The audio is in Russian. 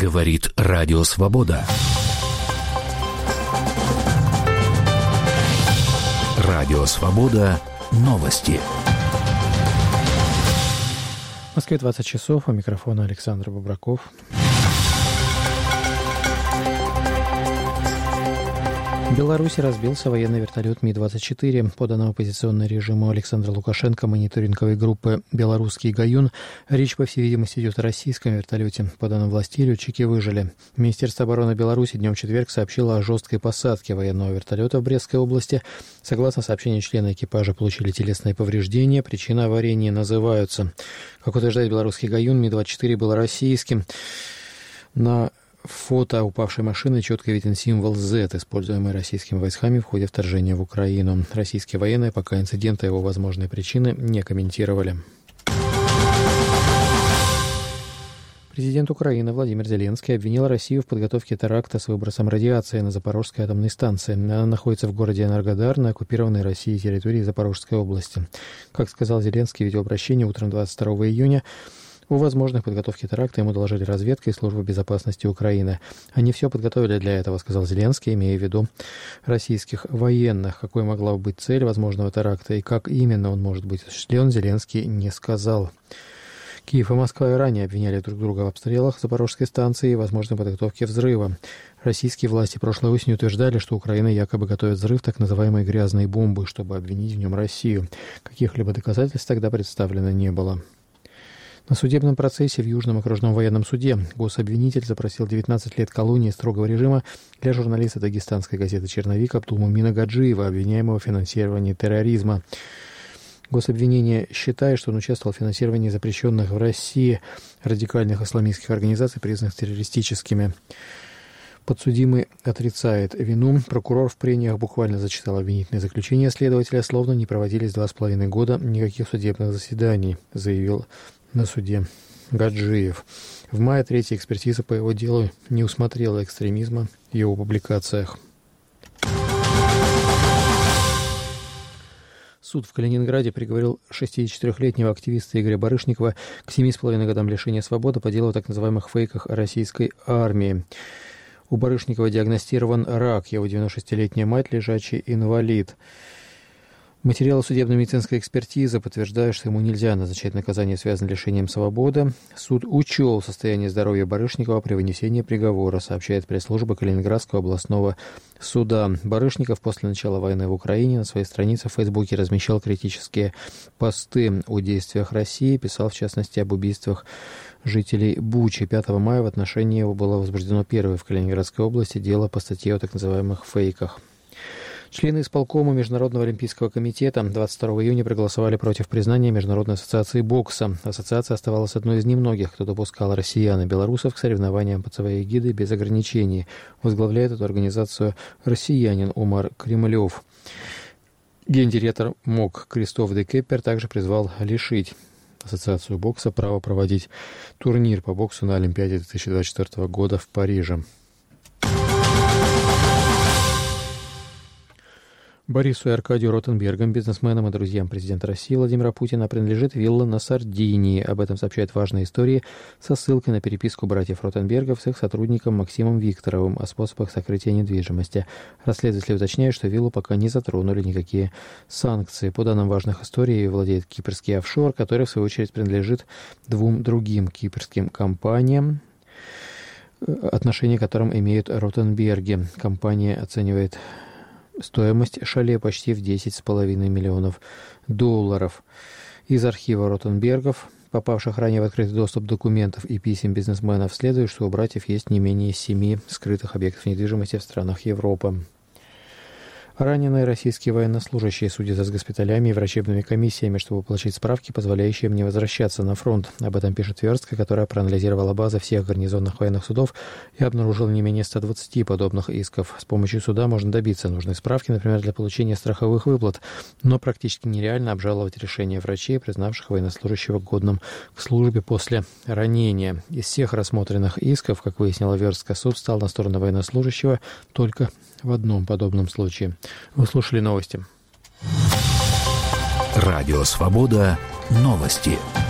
Говорит Радио Свобода. Радио Свобода. Новости. В Москве 20 часов. У микрофона Александр Бобраков. В Беларуси разбился военный вертолет Ми-24. По данным оппозиционному режиму Александра Лукашенко мониторинговой группы «Белорусский Гаюн», речь, по всей видимости, идет о российском вертолете. По данным властей, летчики выжили. Министерство обороны Беларуси днем в четверг сообщило о жесткой посадке военного вертолета в Брестской области. Согласно сообщению, члены экипажа получили телесные повреждения. Причины аварии не называются. Как утверждает «Белорусский Гаюн», Ми-24 был российским. На фото упавшей машины четко виден символ Z, используемый российскими войсками в ходе вторжения в Украину. Российские военные пока инцидент и его возможные причины не комментировали. Президент Украины Владимир Зеленский обвинил Россию в подготовке теракта с выбросом радиации на Запорожской атомной станции. Она находится в городе Энергодар на оккупированной Россией территории Запорожской области. Как сказал Зеленский в видеообращении утром 22 июня, о возможных подготовке теракта ему доложили разведка и служба безопасности Украины. Они все подготовили для этого, сказал Зеленский, имея в виду российских военных. Какой могла быть цель возможного теракта и как именно он может быть осуществлен, Зеленский не сказал. Киев и Москва и ранее обвиняли друг друга в обстрелах Запорожской станции и возможной подготовке взрыва. Российские власти прошлой осенью утверждали, что Украина якобы готовит взрыв так называемой «грязной бомбы», чтобы обвинить в нем Россию. Каких-либо доказательств тогда представлено не было. На судебном процессе в Южном окружном военном суде гособвинитель запросил 19 лет колонии строгого режима для журналиста дагестанской газеты «Черновик» Абдулмумина Гаджиева, обвиняемого в финансировании терроризма. Гособвинение считает, что он участвовал в финансировании запрещенных в России радикальных исламистских организаций, признанных террористическими. Подсудимый отрицает вину. Прокурор в прениях буквально зачитал обвинительное заключение следователя, словно не проводились 2,5 года никаких судебных заседаний, заявил на суде Гаджиев. В мае третья экспертиза по его делу не усмотрела экстремизма в его публикациях. Суд в Калининграде приговорил 64-летнего активиста Игоря Барышникова к 7,5 годам лишения свободы по делу о так называемых фейках о российской армии. У Барышникова диагностирован рак, его 96-летняя мать лежачий инвалид. Материалы судебно-медицинской экспертизы подтверждают, что ему нельзя назначать наказание, связанное с лишением свободы. Суд учел состояние здоровья Барышникова при вынесении приговора, сообщает пресс-служба Калининградского областного суда. Барышников после начала войны в Украине на своей странице в Фейсбуке размещал критические посты о действиях России, писал в частности об убийствах жителей Бучи. 5 мая в отношении его было возбуждено первое в Калининградской области дело по статье о так называемых фейках. Члены исполкома Международного олимпийского комитета 22 июня проголосовали против признания Международной ассоциации бокса. Ассоциация оставалась одной из немногих, кто допускал россиян и белорусов к соревнованиям под своей эгидой без ограничений. Возглавляет эту организацию россиянин Умар Кремлев. Гендиректор МОК Кристоф де Кеппер также призвал лишить Ассоциацию бокса права проводить турнир по боксу на Олимпиаде 2024 года в Париже. Борису и Аркадию Ротенбергам, бизнесменам и друзьям президента России Владимира Путина, принадлежит вилла на Сардинии. Об этом сообщают «Важные истории» со ссылкой на переписку братьев Ротенбергов с их сотрудником Максимом Викторовым о способах сокрытия недвижимости. Расследователи уточняют, что виллу пока не затронули никакие санкции. По данным «Важных историй», владеет кипрский офшор, который, в свою очередь, принадлежит двум другим кипрским компаниям, отношение к которым имеют Ротенберги. Компания оценивает стоимость шале почти в $10,5 миллионов. Из архива Ротенбергов, попавших ранее в открытый доступ документов и писем бизнесменов, следует, что у братьев есть не менее 7 скрытых объектов недвижимости в странах Европы. Раненые российские военнослужащие судятся с госпиталями и врачебными комиссиями, чтобы получить справки, позволяющие им не возвращаться на фронт. Об этом пишет Верстка, которая проанализировала базы всех гарнизонных военных судов и обнаружила не менее 120 подобных исков. С помощью суда можно добиться нужной справки, например, для получения страховых выплат, но практически нереально обжаловать решение врачей, признавших военнослужащего годным к службе после ранения. Из всех рассмотренных исков, как выяснила Верстка, суд стал на сторону военнослужащего только в одном подобном случае. Вы слушали новости. Радио Свобода. Новости.